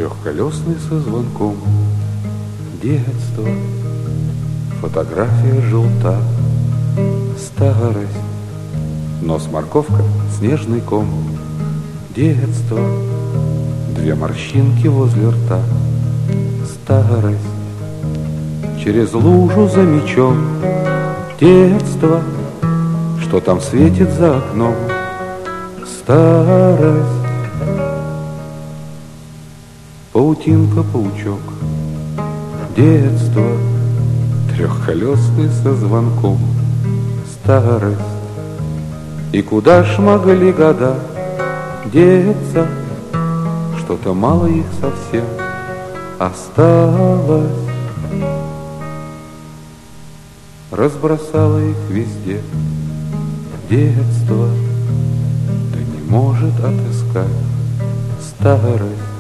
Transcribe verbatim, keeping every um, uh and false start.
Трехколесный со звонком. Детство, фотография желта. Старость, нос морковка, снежный ком. Детство, две морщинки возле рта. Старость, через лужу за мечом. Детство, что там светит за окном. Старость, паутинка, паучок. Детство, трехколесный со звонком. Старость, и куда ж могли года деться? Что-то мало их совсем осталось. Разбросала их везде детство, да не может отыскать старость.